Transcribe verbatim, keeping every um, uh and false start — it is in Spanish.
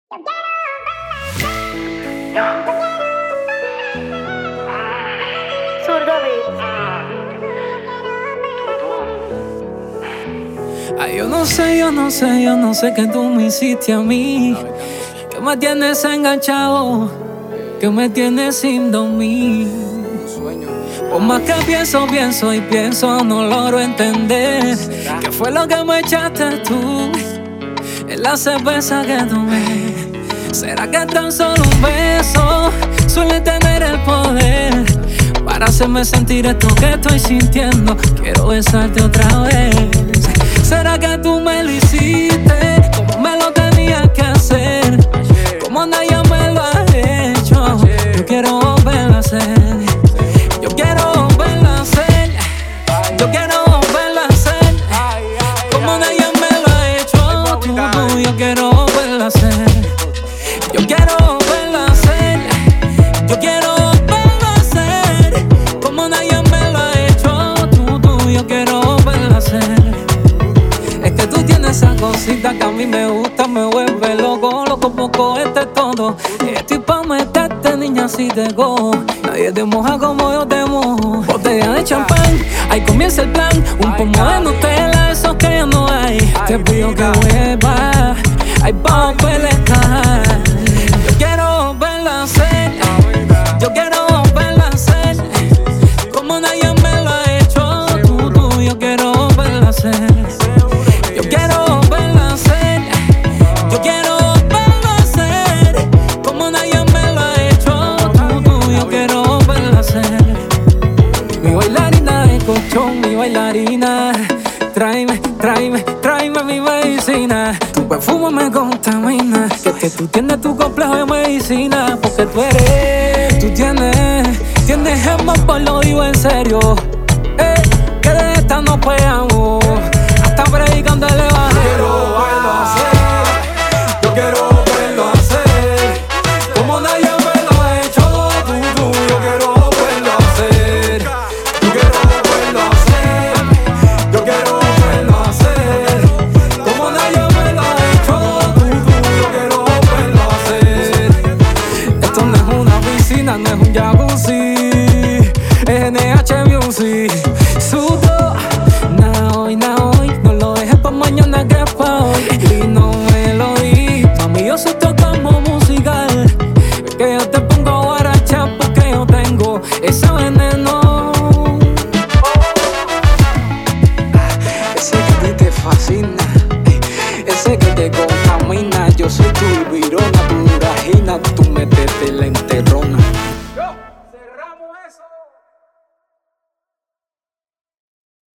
Zurdo Beats. Ay, yo no sé, yo no sé, yo no sé qué tú me hiciste a mí. Que me tienes enganchado, que me tienes sin dormir. Por más que pienso, pienso y pienso, no logro entender qué fue lo que me echaste tú en la cerveza que tomé. ¿Será que tan solo un beso suele tener el poder para hacerme sentir esto que estoy sintiendo? Quiero besarte otra vez. ¿Será que tú me lo hiciste como me lo tenías que hacer? Como nadie me lo ha hecho. Yo quiero volverlo a hacer. Yo quiero volverlo a hacer. Yo quiero volverlo a hacer. Como nadie me lo ha hecho. Tú, tú, yo quiero volverlo a hacer. Yo quiero volverlo a hacer. Yo quiero volverlo a hacer. Como nadie me lo ha hecho. Tú, tú, yo quiero volverlo a hacer. Es que tú tienes esa cosita que a mí me gusta, me vuelve loco, loco poco este es todo. Estoy pa' meterte, niña, si te cojo. Nadie te moja como yo te mojo. Botella de champán, ahí comienza el plan. Un pomo de Nutella, esos que ya no hay. Te pido que vuelvas, ahí pa' pelear. Yo quiero volverlo a hacer. Yo quiero volverlo a hacer. Como nadie me lo ha hecho. Tú, tú, yo quiero volverlo a hacer. Yo quiero volverlo a hacer. Yo quiero volverlo a hacer. Como nadie me lo ha hecho. Tú, tú, yo quiero volverlo a hacer. Mi bailarina de colchón, mi bailarina. Tráeme, tráeme, tráeme mi medicina. Tu perfume me contamina. Que, que tú tienes tu complejo de medicina. Porque tú eres, tú tienes, tienes gemas, pues lo digo en serio. Eh, que de esta no pegamos. Hasta predicando el evangelio. Vuelvo a hacer. Yo quiero volverlo a hacer. Como nadie me lo ha hecho. Tú, tú, yo quiero volverlo a hacer. Yo quiero volverlo a hacer. Yo quiero volverlo a hacer. Como nadie me lo ha hecho. Tú, tú, yo quiero volverlo a hacer. Esto no es una piscina, no es un jacuzzi. Es N H Music. Sudo, na hoy, na hoy. No lo dejes pa' mañana que es pa' hoy. Y no me lo di. Mami, yo soy tu campo musical. Que yo te pongo guaracha porque yo tengo ese veneno. Ese que a ti te fascina, ese que te contamina. Yo soy tu virón.